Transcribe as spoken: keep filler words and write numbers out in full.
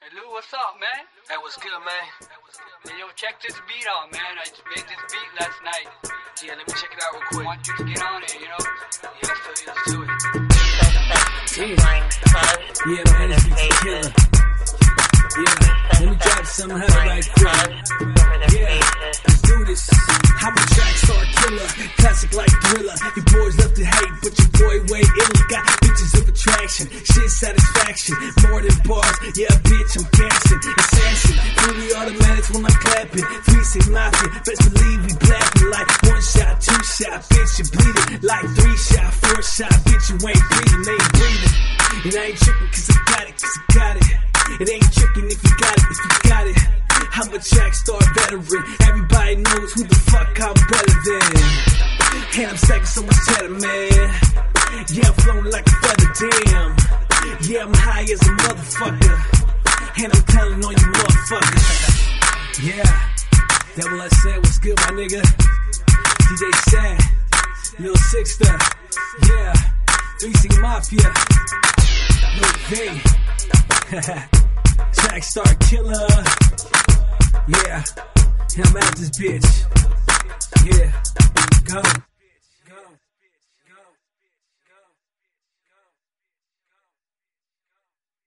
Hey Lou, what's up, man? Hey, what's good, man? Hey, yo, check this beat out, man. I just made this beat last night. Yeah, let me check it out real quick. I want you to get on it, you know? Yeah, I feel you. Let's do it. Yeah, yeah man, this beat's killer. Yeah, let me drop something hella right quick. Yeah, let's do this. How my tracks are killer, classic like Thriller. Your boys love to hate, but your boy way ill. Got bitches of attraction, shit satisfaction. More than bars, yeah, bitch, I'm gassing. Assassin, fully automatics when I'm clapping. Three six mafia, best believe we blapping. Like one shot, two shot, bitch, you bleeding. Like three shot, four shot, bitch, you ain't breathing, ain't breathing. And I ain't tripping cause I got it, cause I got it. It ain't tricking if you got it, if you got it. I'm a track star veteran. Everybody knows who the fuck I'm better than. And I'm stacking so much cheddar, man. Yeah, I'm floating like a feather, damn. Yeah, I'm high as a motherfucker. And I'm counting on you motherfuckers. Yeah, that what I said was good, my nigga. D J Sad, Lil Sixter. Yeah, three six Mafia. Lil V. Track star killer. Yeah, and I'm out this bitch.